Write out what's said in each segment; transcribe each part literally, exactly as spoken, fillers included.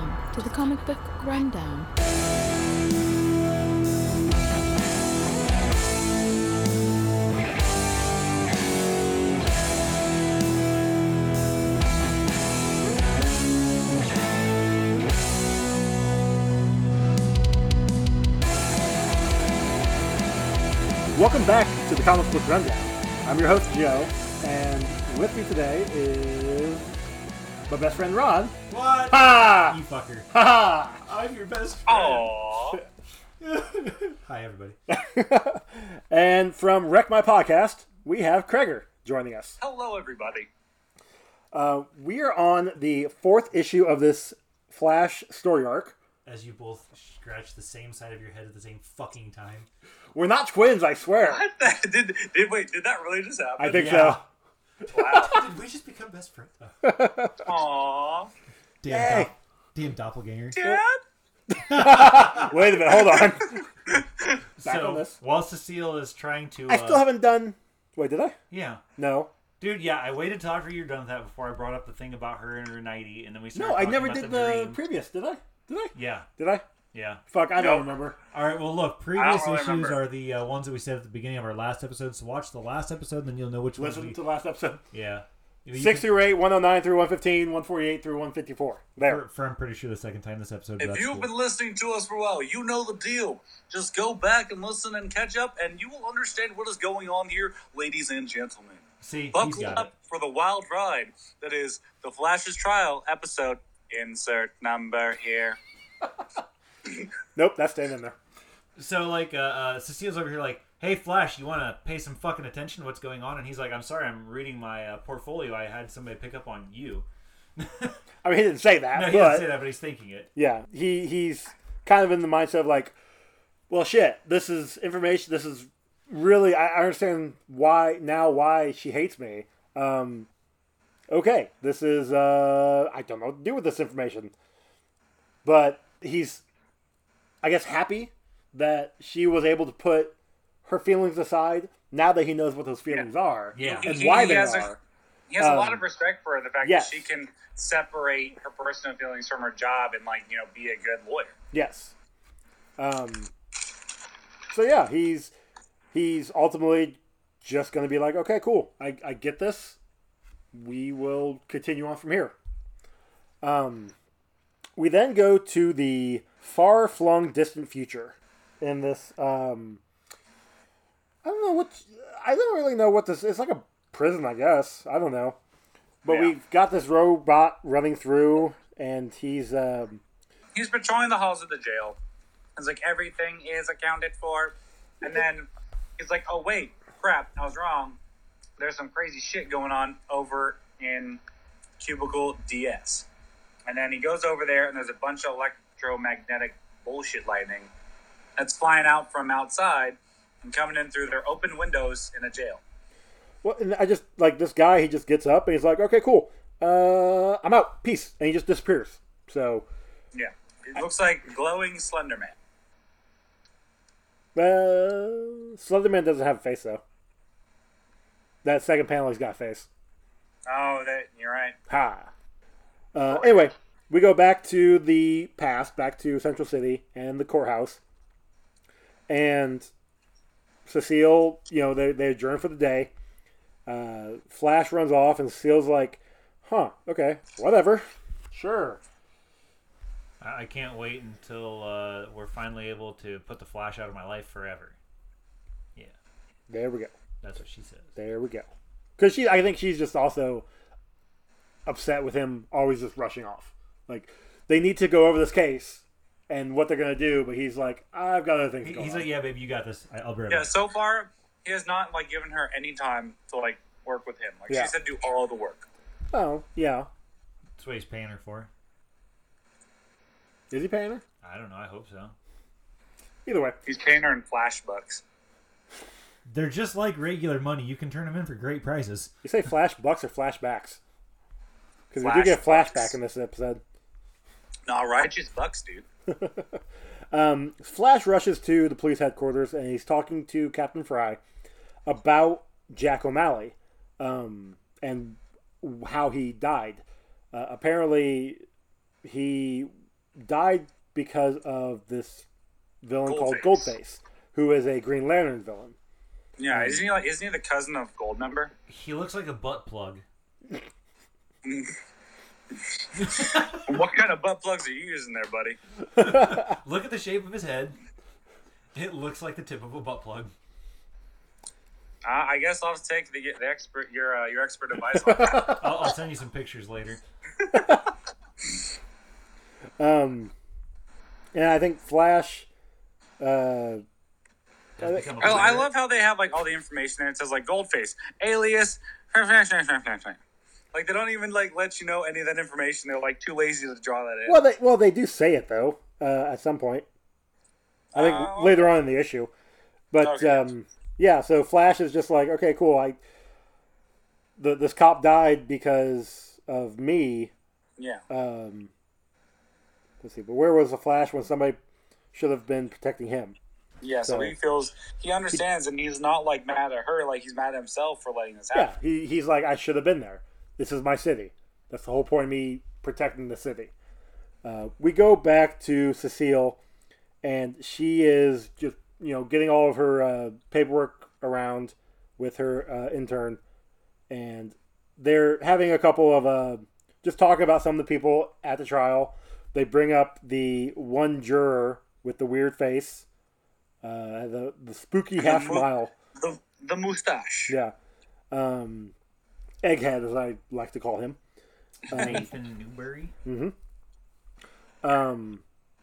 Welcome to the Comic Book Rundown. Welcome back to the Comic Book Rundown. I'm your host, Joe, and with me today is my best friend, Ron. What? Ha! You fucker. Ha! I'm your best friend. Aww. Hi, everybody. And from Wreck My Podcast, we have Kreger joining us. Hello, everybody. Uh, we are on the fourth issue of this Flash story arc. As you both scratch the same side of your head at the same fucking time. We're not twins, I swear. What? did, did, wait, did that really just happen? I think Yeah. so. Wow. Did we just become best friends? Oh, Aww. damn, Hey. dop- damn doppelganger. Dad? Wait a minute, hold on. Back on So, this. while Cecile is trying to... I uh, still haven't done... Wait, did I? Yeah. No. Dude, yeah, I waited till after you're done with that before I brought up the thing about her and her nightie, and then we started No, I talking never about did the, the dream. previous, did I? Did I? Yeah, Did I? yeah. Fuck, I Nope. don't remember. All right, well, look, previous really issues remember. are the uh, ones that we said at the beginning of our last episode, so watch the last episode, and then you'll know which ones Listen we... to the last episode. Yeah. You know, you Six can- through eight, one oh nine through one fifteen, one forty-eight through one fifty-four. There. For, for I'm pretty sure the second time this episode. but If that's you've cool. been listening to us for a while, you know the deal. Just go back and listen and catch up, and you will understand what is going on here, ladies and gentlemen. See, he's Buckle got it. up for the wild ride that is the Flash's Trial episode. Insert number here. Nope, that's staying in there. So, like, uh, uh, Cecile's over here like, hey, Flash, you want to pay some fucking attention to what's going on? And he's like, I'm sorry, I'm reading my uh, portfolio. I had somebody pick up on you. I mean, he didn't say that, No, he but didn't say that, but he's thinking it. yeah, he he's kind of in the mindset of like, well, shit, this is information. This is really, I I understand why now why she hates me. Um, okay, this is uh, I don't know what to do with this information, but he's, I guess, happy that she was able to put her feelings aside now that he knows what those feelings are Yeah. and He- why he they has a- are. He has a lot Um, of respect for the fact yes. that she can separate her personal feelings from her job and, like, you know, be a good lawyer. Yes. Um. So yeah, he's he's ultimately just going to be like, okay, cool, I, I get this. We will continue on from here. Um, we then go to the far-flung, distant future. In this, um, I don't know what I don't really know what this. It's like a prison, I guess. I don't know, but Yeah. we've got this robot running through, and he's um. He's patrolling the halls of the jail. It's like everything is accounted for. And then he's like, oh, wait, crap, I was wrong. There's some crazy shit going on over in Cubicle D S. And then he goes over there, and there's a bunch of electromagnetic bullshit lightning that's flying out from outside and coming in through their open windows in a jail. Well, and I just like this guy. He just gets up and he's like, "Okay, cool. Uh, I'm out. Peace." And he just disappears. So, Yeah. It looks like glowing Slender Man. uh, Slenderman doesn't have a face though. That second panel, he's got a face. Oh, that you're right. Ha. Uh, anyway, we go back to the past, back to Central City and the courthouse, and Cecile. You know, they they adjourn for the day. Uh, Flash runs off, and Cecile's like, "Huh? Okay, whatever. Sure." I I can't wait until uh, we're finally able to put the Flash out of my life forever. Yeah, There we go. that's what she says. There we go. Because she, I think she's just also upset with him always just rushing off. Like, they need to go over this case and what they're going to do, but he's like, I've got other things He- going He's on. like, yeah, baby, you got this. I- I'll be right Yeah, back. so far, he has not, like, given her any time to, like, work with him. Like, Yeah. she said do all the work. Oh, yeah. That's what he's paying her for. Is he paying her? I don't know. I hope so. Either way. He's paying her in flash bucks. They're just like regular money. You can turn them in for great prices. You say flash bucks or flashbacks? Because we do Flash get bucks. flashback in this episode. No, righteous bucks, dude. Um, Flash rushes to the police headquarters and he's talking to Captain Fry about Jack O'Malley um, and how he died. Uh, apparently, he died because of this villain called Goldface. Goldface, who is a Green Lantern villain. Yeah, isn't he like? Isn't he the cousin of Goldmember? He looks like a butt plug. What kind of butt plugs are you using there, buddy? Look at the shape of his head. It looks like the tip of a butt plug. Uh, I guess I'll take the, the expert your uh, your expert advice on that. I'll, I'll send you some pictures later. Um, and I think Flash. Uh, Has become a I, I pirate. love how they have like all the information there. It says like Goldface, alias. Like they don't even like let you know any of that information. They're like too lazy to draw that in. well, they well they do say it though uh, at some point. I think Oh. later on in the issue, but Okay. um, yeah. So Flash is just like, okay, cool. I the this cop died because of me. Yeah. Um, let's see, but where was the Flash when somebody should have been protecting him? Yeah, so, So- he feels he understands, and he's not like mad at her, like he's mad at himself for letting this Yeah, happen. he, he's like, I should have been there. This is my city. That's the whole point of me protecting the city. Uh, we go back to Cecile, and she is just, you know, getting all of her uh, paperwork around with her uh, intern, and they're having a couple of uh, just talking about some of the people at the trial. They bring up the one juror with the weird face, uh, the the spooky half mo- smile. The the mustache. Yeah. Um, Egghead, as I like to call him. Nathan Newberry. Um,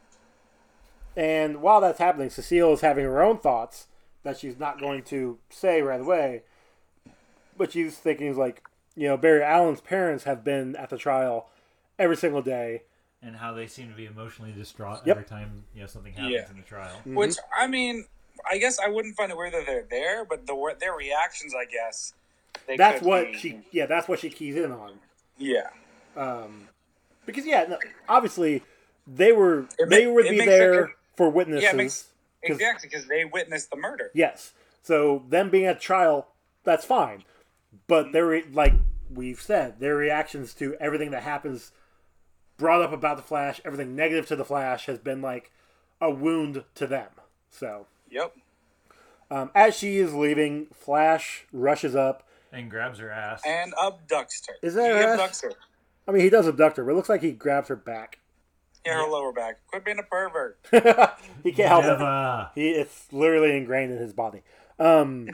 and while that's happening, Cecile is having her own thoughts that she's not going to say right away. But she's thinking, like, you know, Barry Allen's parents have been at the trial every single day. And how they seem to be emotionally distraught Yep. every time you know something happens Yeah. in the trial. Which I mean, I guess I wouldn't find it weird that they're there, but the their reactions, I guess. They That's could what be- she, yeah, that's what she keys in on. Yeah. Um, because yeah, no, obviously they were It they ma- would it be makes there it- for witnesses. Yeah, it makes 'cause- exactly because they witnessed the murder. Yes. So them being at trial, that's fine. But their re- like we've said, their reactions to everything that happens brought up about the Flash, everything negative to the Flash has been like a wound to them. So Yep. um, as she is leaving, Flash rushes up. And grabs her ass. And abducts her. Is that he her ass? abducts her? I mean, he does abduct her, but it looks like he grabs her back. Yeah, her lower back. Quit being a pervert. He can't help it. Never. He it's literally ingrained in his body. Um,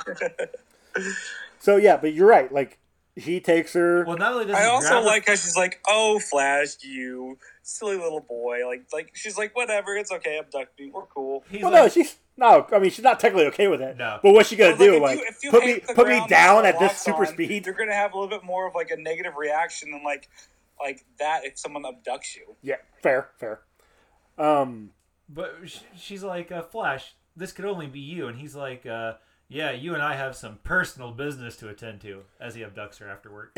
so yeah, but you're right. Like he takes her. Well, not only does I he also grab her- like how she's like, "Oh, Flash, you silly little boy." Like, like she's like, "Whatever, it's okay. Abduct me. We're cool." he's Well, like, no, she's no. I mean, she's not technically okay with it. No. But what's she gonna But, do? if Like, you- if you put hit me the put me ground down with at the this locks super on, speed? You're gonna have a little bit more of like a negative reaction than like like that if someone abducts you. Yeah, fair, fair. Um, But sh- she's like, uh, Flash, this could only be you. And he's like, uh, yeah, you and I have some personal business to attend to, as he abducts her after work.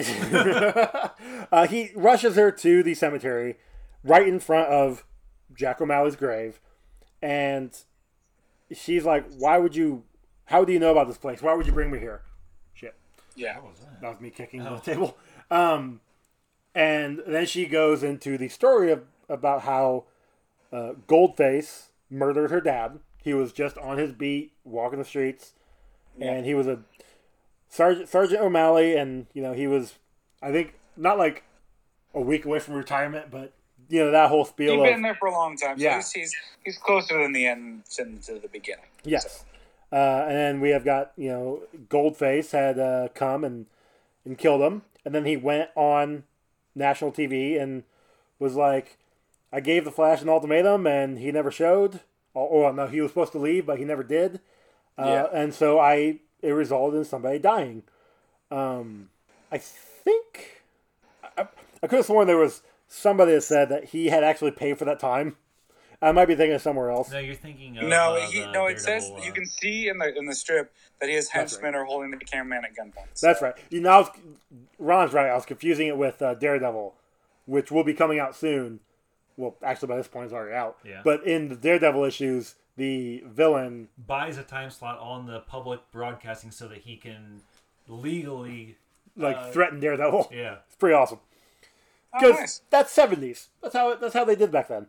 uh, he rushes her to the cemetery, right in front of Jack O'Malley's grave, and she's like, "Why would you? How do you know about this place? Why would you bring me here?" Shit. Yeah. That was me kicking Oh. the table. Um, and then she goes into the story of about how uh, Goldface murdered her dad. He was just on his beat, walking the streets, and he was a Sergeant Sergeant O'Malley, and you know he was, I think, not like a week away from retirement, but you know that whole spiel He's of been there for a long time. So Yeah. he's, he's he's closer than the end than to the beginning. yes. Uh, and then we have got, you know, Goldface had uh, come and and killed him, and then he went on national T V and was like, "I gave the Flash an ultimatum, and he never showed." Or, or no, he was supposed to leave, but he never did. Uh, Yeah. And so I it resulted in somebody dying. Um, I think I, I could have sworn there was somebody that said that he had actually paid for that time. I might be thinking of somewhere else. No, you're thinking of No, uh, he, the no. It says Daredevil, you uh, can see in the in the strip that his That's henchmen are holding the cameraman at gunpoint. That's right. You know, I was, Ron's right. I was confusing it with uh, Daredevil, which will be coming out soon. Well, actually, by this point, it's already out. Yeah. But in the Daredevil issues, the villain, buys a time slot on the public broadcasting so that he can legally, like, Uh, threatened Daredevil. yeah. It's pretty awesome. Oh, Because nice. that's seventies. That's how it, that's how they did back then.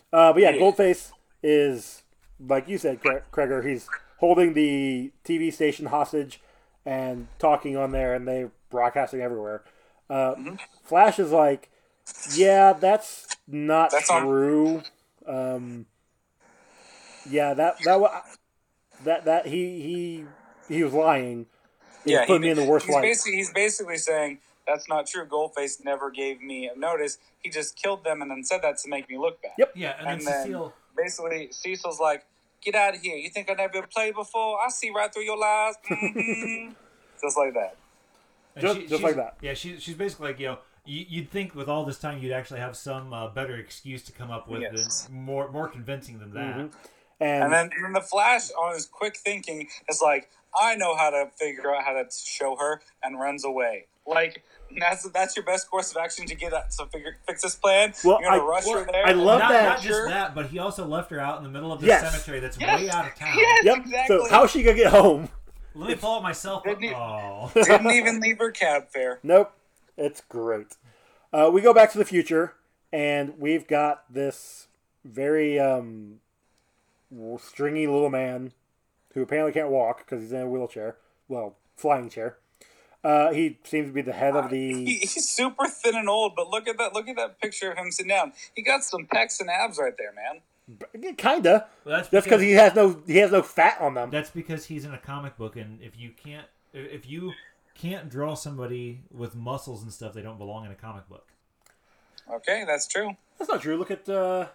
Uh, but yeah, Yeah. Goldface is, like you said, Cra- Kreger, he's holding the T V station hostage and talking on there, and they're broadcasting everywhere. Uh, Flash is like, yeah, that's not That's on- true. Um, yeah, that that wa- that that he he he was lying. He Yeah, was putting he, me in the worst he's light. basically he's basically saying that's not true. Goldface never gave me a notice. He just killed them and then said that to make me look bad. Yep. Yeah, and, And then then Cecile. basically Cecil's like, "Get out of here! You think I never played before? I see right through your lies." Mm-hmm. Just like that. and Just- she- just she's- like that. Yeah, she, she's basically like, you know, you, you'd think with all this time you'd actually have some uh, better excuse to come up with Yes. than, more more convincing than that. And, And then, and then the Flash, on his quick thinking, is like, "I know how to figure out how to show her," and runs away. Like that's that's your best course of action to get at, to figure fix this plan. Well, You're gonna I- rush well, her there. I love not, that- not just Sure. that, but he also left her out in the middle of the Yes. cemetery that's Yes. way out of town. Yes. yep. exactly. So how's she gonna get home? Let me pull up my cell phone. Didn't he- Oh. Didn't even leave her cab fare. Nope. It's great. Uh, we go back to the future, and we've got this very um, stringy little man who apparently can't walk because he's in a wheelchair. Well, flying chair. Uh, he seems to be the head of He, the. he's super thin and old, but look at that! Look at that picture of him sitting down. He got some pecs and abs right there, man. Kinda. Well, that's That's because he has no he has no fat on them. That's because he's in a comic book, and if you can't, if you can't draw somebody with muscles and stuff, they don't belong in a comic book. Okay, that's true. That's not true. Look at uh,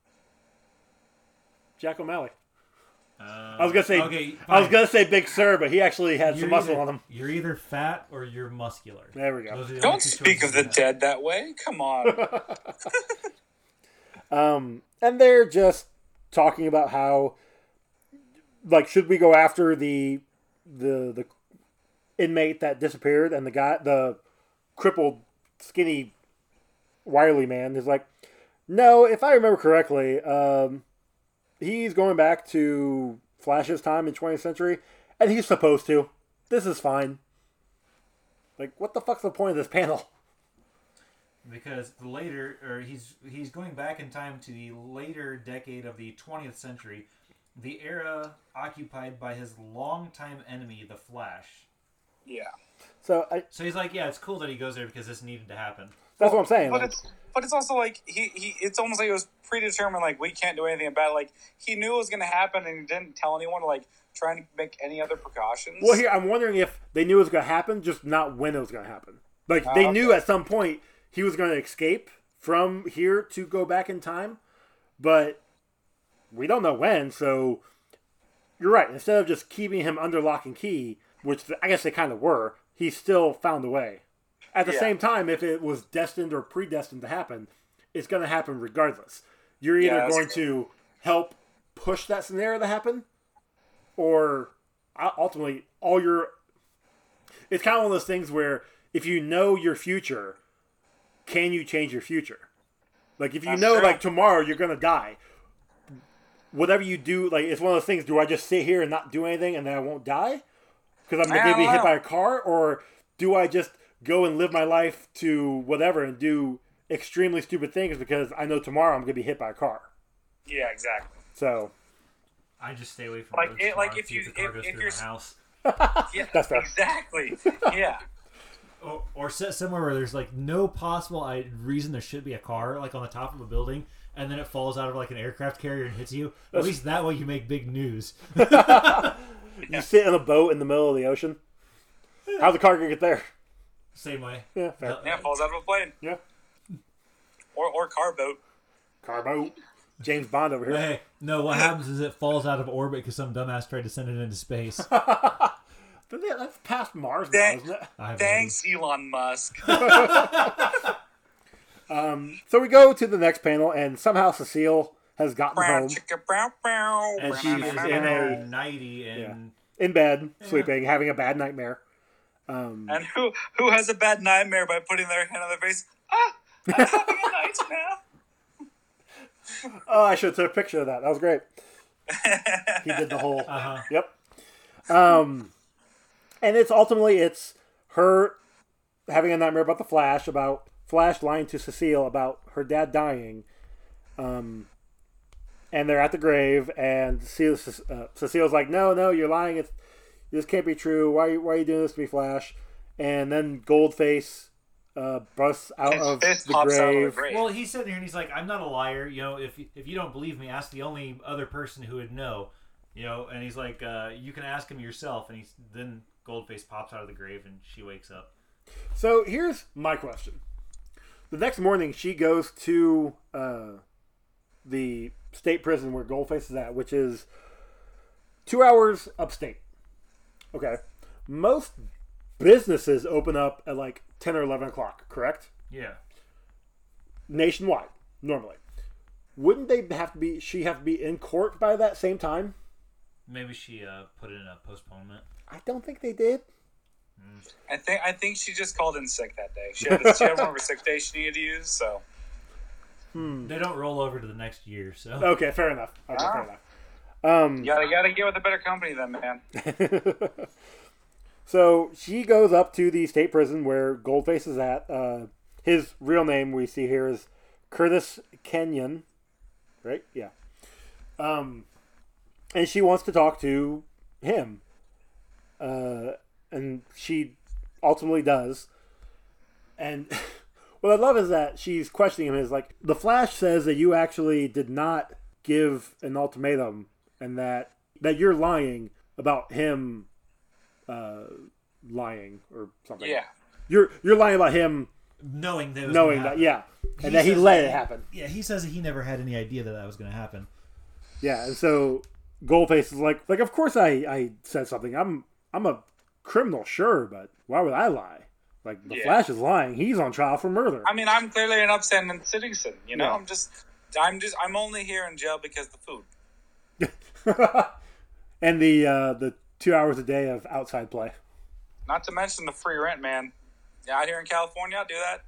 Jack O'Malley. Uh, I was gonna say okay, I was fine. gonna say Big Sir, but he actually had You're some muscle either- on him. You're either fat or you're muscular. There we go. Those are the only Don't two speak choices of the you have. dead that way. Come on. Um, and they're just talking about how, like, should we go after the the the inmate that disappeared and the guy, the crippled, skinny, wily man is like, no, if I remember correctly, um, he's going back to Flash's time in twentieth century, and he's supposed to. This is fine. Like, what the fuck's the point of this panel? Because the later, or he's he's going back in time to the later decade of the twentieth century, the era occupied by his longtime enemy, the Flash. Yeah. So I, So he's like, yeah, it's cool that he goes there because this needed to happen. that's what I'm saying. But like- it's but it's also like he, he it's almost like it was predetermined. Like we can't do anything about it. Like he knew it was going to happen and he didn't tell anyone. Like trying to make any other precautions. Well, here I'm wondering if they knew it was going to happen, just not when it was going to happen. Like Oh, they okay. knew at some point he was going to escape from here to go back in time, but we don't know when. So you're right. Instead of just keeping him under lock and key, which I guess they kind of were, he still found a way. At the Yeah. same time, if it was destined or predestined to happen, it's going to happen regardless. You're either Yeah, that's going true. to help push that scenario to happen, or uh, ultimately all your. It's kind of one of those things where if you know your future, can you change your future? Like if you That's know true. like tomorrow you're gonna die, whatever you do, like it's one of those things. Do I just sit here and not do anything and then I won't die because I'm I gonna be don't hit know. by a car, or do I just go and live my life to whatever and do extremely stupid things because I know tomorrow I'm gonna be hit by a car? Yeah, exactly. So I just stay away from Like, roads it- tomorrow like, and if see you- the car if- goes if through you're my s- house. Yeah, That's fair. exactly. Yeah. Or, or set somewhere where there's like no possible I, reason there should be a car like on the top of a building, and then it falls out of like an aircraft carrier and hits you. At least that way you make big news. you sit in a boat in the middle of the ocean. How's the car gonna get there? Same way. Yeah, fair. Uh, Yeah, falls out of a plane Yeah, or or car boat. car boat. James Bond over here. Hey, no, what happens is it falls out of orbit because some dumbass tried to send it into space. But yeah, that's past Mars now, Thank- isn't it? I have Thanks, Elon Musk. So we go to the next panel, and somehow Cecile has gotten Brow, home chicka, brow, brow. And She's she's in a- nighty and in bed, sleeping, having a bad nightmare. Um, And who who has a bad nightmare by putting their hand on their face? Ah, I'm having a nightmare. oh, I should have took a picture of that. That was great. He did the whole. uh-huh. Yep. Um, and it's ultimately it's her having a nightmare about the Flash, about Flash lying to Cecile about her dad dying, um, and they're at the grave, and Cecile, uh, Cecile's like, "No, no, you're lying. It's, this can't be true. Why, why are you doing this to me, Flash?" And then Goldface uh, busts out His of fist the pops out of grave. the grave. Well, he's sitting here and he's like, "I'm not a liar. You know, if if you don't believe me, ask the only other person who would know." You know, and he's like, uh, "You can ask him yourself." And he's then Goldface pops out of the grave and she wakes up. So here's my question. The next morning, she goes to uh, the state prison where Goldface is at, which is two hours upstate. Okay. Most businesses open up at like ten or eleven o'clock, correct? Yeah. Nationwide, normally. Wouldn't they have to be, she have to be in court by that same time? Maybe she uh, put it in a postponement. I don't think they did. I think I think she just called in sick that day. She had, she had one of her sick days she needed to use, so. Hmm. They don't roll over to the next year, so. Okay, fair enough. Okay, Ah. fair enough. Um, You gotta, gotta get with a better company then, man. So she goes up to the state prison where Goldface is at. Uh, his real name we see here is Curtis Kenyon, right? Yeah. Um, and she wants to talk to him. Uh, and she ultimately does. And what I love is that she's questioning him. Is like, the Flash says that you actually did not give an ultimatum, and that that you're lying about him uh, lying or something. Yeah. You're you're lying about him Knowing that it was knowing gonna that, happen. yeah, and He that he says let that- it happen. Yeah, he says that he never had any idea that that was going to happen. Yeah, and so Goldface is like, like of course I, I said something. I'm I'm a criminal, sure, but why would I lie? Like the Yeah. Flash is lying. He's on trial for murder. I mean, I'm clearly an upstanding citizen. You know, Yeah. I'm just, I'm just, I'm only here in jail because of the food. And the uh, the two hours a day of outside play. Not to mention the free rent, man. Yeah, out here in California, I'll do that.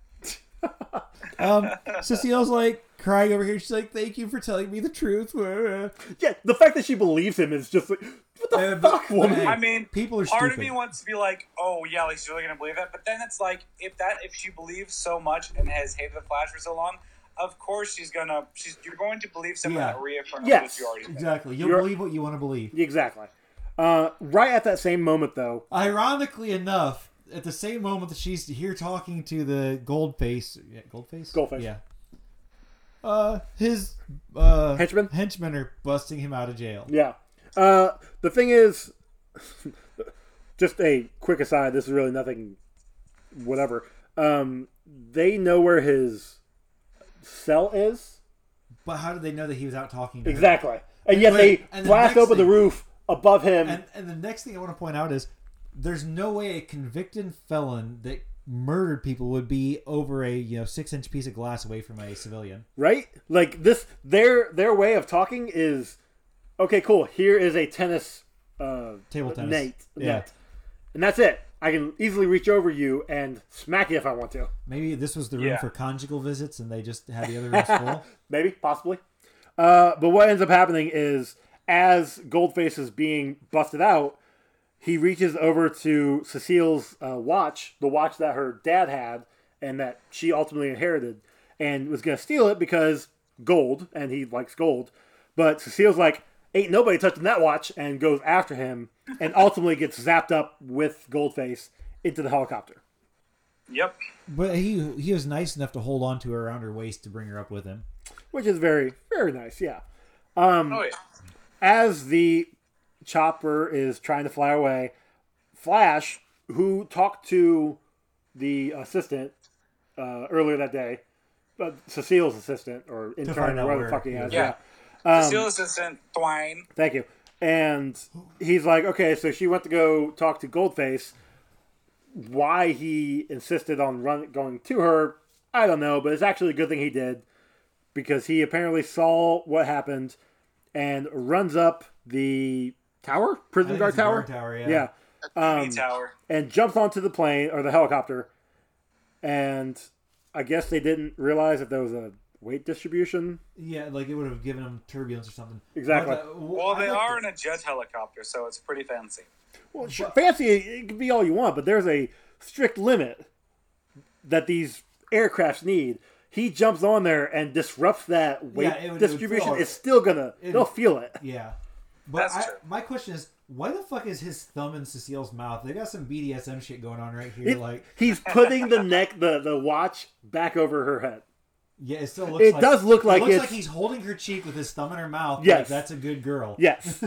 Um, Cecile's like crying over here. She's like, "Thank you for telling me the truth." Yeah, the fact that she believes him is just like, what the Uh, but- fuck, woman? Hey, I mean, people are part stupid. of me wants to be like, oh yeah, like she's really gonna believe that. But then it's like, if that, if she believes so much and has hated the Flash for so long, of course she's gonna, she's you're going to believe something Yeah. that reaffirms Yes. what you already think. Exactly. You'll You're- believe what you want to believe. Exactly. Uh, right at that same moment, though, Ironically enough, at the same moment that she's here talking to the Goldface, yeah, Goldface, Goldface. yeah. Uh, his uh Henchmen? henchmen are busting him out of jail. yeah. Uh, the thing is, just a quick aside. This is really nothing. Whatever. Um, they know where his cell is. But how did they know that he was out talking to her? Exactly. And yet Wait, they and the blast next open the thing- roof above him. And and the next thing I want to point out is there's no way a convicted felon that murdered people would be over a you know six inch piece of glass away from a civilian. Right? Like this, their their way of talking is, okay, cool. Here is a tennis, uh, Table tennis. net, Yeah. net, and that's it. I can easily reach over you and smack you if I want to. Maybe this was the room Yeah. for conjugal visits, and they just had the other rooms full. Maybe, possibly. Uh, but what ends up happening is, as Goldface is being busted out, he reaches over to Cecile's uh, watch, the watch that her dad had, and that she ultimately inherited, and was going to steal it because gold, and he likes gold. But Cecile's like, ain't nobody touching that watch, and goes after him, and ultimately gets zapped up with Goldface into the helicopter. Yep. But he he was nice enough to hold on to her around her waist to bring her up with him. Which is very, very nice, yeah. Um, Oh yeah. As the chopper is trying to fly away, Flash, who talked to the assistant uh, earlier that day, uh, Cecile's assistant or intern find or out whatever the where- fuck he has. Yeah. Yeah. Cecile assistant Twine. Thank you. And he's like, okay, so she went to go talk to Goldface. Why he insisted on run going to her, I don't know, but it's actually a good thing he did because he apparently saw what happened and runs up the tower, prison I think guard it's a tower. guard tower, yeah. yeah. Um, T V tower. and jumps onto the plane or the helicopter. And I guess they didn't realize that there was a weight distribution. Yeah, like it would have given him turbulence or something. Exactly. But, uh, w- Well, I they like are the- in a jet helicopter, so it's pretty fancy. Well, sure, fancy, it can be all you want, but there's a strict limit that these aircrafts need. he jumps on there and disrupts that weight Yeah, it would- it would distribution, feel it. it's still gonna It- they'll feel it. Yeah. But That's I, true. my question is, why the fuck is his thumb in Cecile's mouth? They got some B D S M shit going on right here. It- like, He's putting the neck the, the watch back over her head. yeah, it still looks. It like, does look like it looks it's like he's holding her cheek with his thumb in her mouth. Yes. Like, that's a good girl. yes.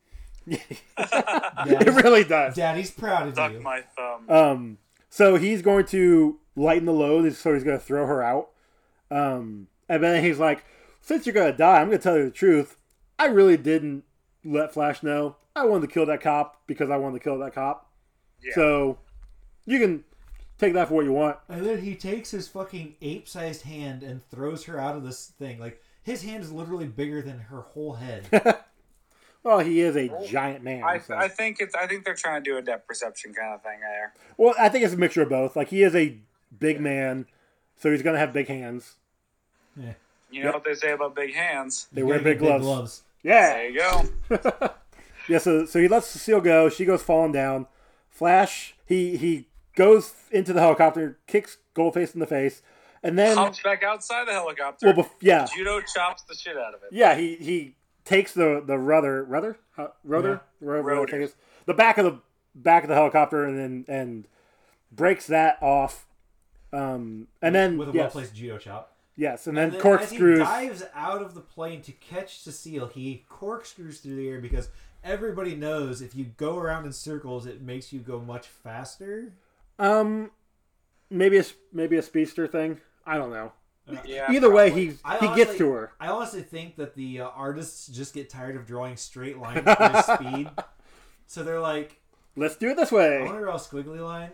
Daddy's, It really does. Daddy's proud of Suck you. my thumb. Um, so he's going to lighten the load, so he's going to throw her out. Um, and then he's like, since you're going to die, I'm going to tell you the truth. I really didn't let Flash know. I wanted to kill that cop because I wanted to kill that cop. Yeah. So you can take that for what you want. And then he takes his fucking ape-sized hand and throws her out of this thing. Like, his hand is literally bigger than her whole head. Well, he is a giant man. I, so. I think it's. I think they're trying to do a depth perception kind of thing there. Well, I think it's a mixture of both. Like, he is a big man, so he's going to have big hands. Yeah. You know what they say about big hands? They You wear gotta big get gloves. There Yeah. you go. Yeah, so, so he lets Cecile go. She goes falling down. Flash, he, he goes into the helicopter, kicks Goldface in the face, and then... Hops back outside the helicopter. Well, bef- yeah. Judo chops the shit out of it. Yeah, he, he takes the the rudder, rudder, Huh? rudder, Whatever that thing is, the back of the back of the helicopter, and then and breaks that off. Um, and then With a yes, well-placed judo chop. yes, and then, And then corkscrews. As he dives out of the plane to catch Cecile, he corkscrews through the air because everybody knows if you go around in circles, it makes you go much faster. Um, maybe a maybe a speedster thing. I don't know. Yeah. Either way, probably. he I he honestly- gets to her. I honestly think that the uh, artists just get tired of drawing straight lines for his speed. So they're like, Let's do it this I way. want to draw a squiggly line.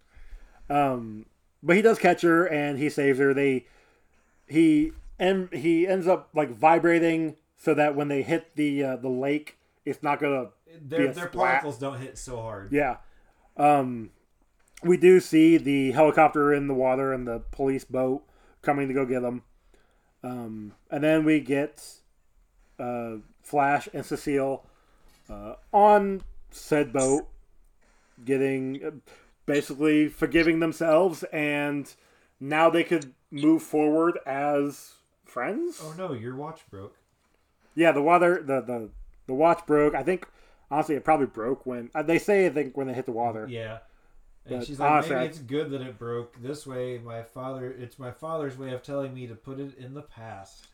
Um, but he does catch her and he saves her. They he and he ends up like vibrating so that when they hit the uh, the lake, it's not gonna be Their, a their splat. particles don't hit so hard. Yeah. Um, we do see the helicopter in the water and the police boat coming to go get them. Um, and then we get uh, Flash and Cecile uh, on said boat, getting uh, basically forgiving themselves, and now they could move forward as friends. Oh no, your watch broke. Yeah, the water, the, the the watch broke. I think honestly, it probably broke when uh, they say. I think when they hit the water. Yeah. And But she's like, honestly, maybe I- it's good that it broke. This way, my father, it's my father's way of telling me to put it in the past.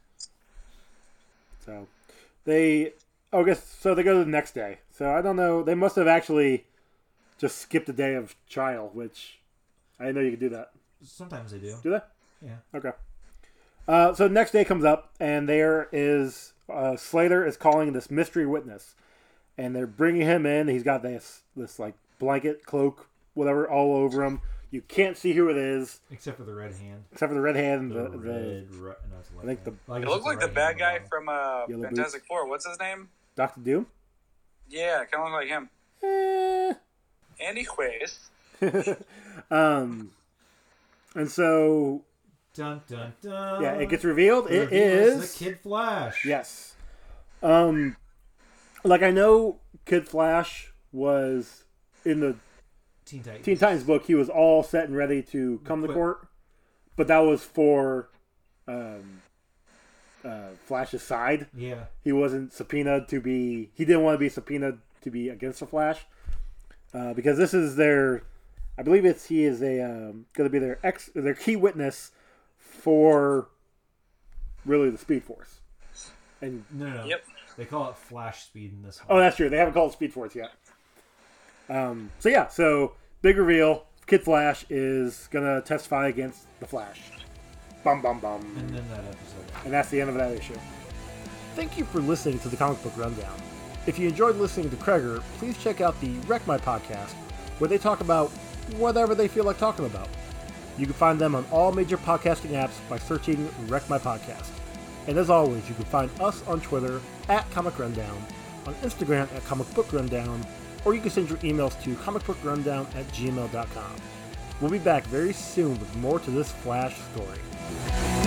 So they, oh, I guess so. They go to the next day. So I don't know. They must have actually just skipped a day of trial, which I didn't know you could do that. Sometimes they do. Do they? Yeah. Okay. Uh, so the next day comes up, and there is uh, Slater is calling this mystery witness, and they're bringing him in. He's got this this like blanket, cloak, whatever, all over him. You can't see who it is, Except for the red hand. except for the red hand. And The, the, the, red. Ru- no, it's a left I think hand. the- Well, I guess It looked it's a like the right bad hand guy on the from uh, Yellow Fantastic boots. Four. What's his name? Doctor Doom. Yeah, kind of look like him. Eh. Anyways, um, and so bottom. Dun dun dun. yeah, it gets revealed. The It reveal is the Kid Flash. yes. Um, like I know, Kid Flash was in the Teen Titans. Teen Titans book. He was all set and ready to come to But- court, but that was for um, uh, Flash's side. Yeah. He wasn't subpoenaed to be. He didn't want to be subpoenaed to be against the Flash, uh, because this is their. I believe it's he is a um, going to be their ex their key witness for really the Speed Force. And No, no, no. Yep. They call it Flash Speed in this oh, one. that's true. They haven't called it Speed Force yet. Um, so yeah, so big reveal. Kid Flash is gonna testify against the Flash. Bum bum bum. And then that episode. And that's the end of that issue. Thank you for listening to the Comic Book Rundown. If you enjoyed listening to Kreger, please check out the Wreck My podcast, where they talk about whatever they feel like talking about. You can find them on all major podcasting apps by searching Wreck My Podcast. And as always, you can find us on Twitter at Comic Rundown, on Instagram at Comic Book Rundown, or you can send your emails to comicbookrundown at gmail dot com. We'll be back very soon with more to this Flash story.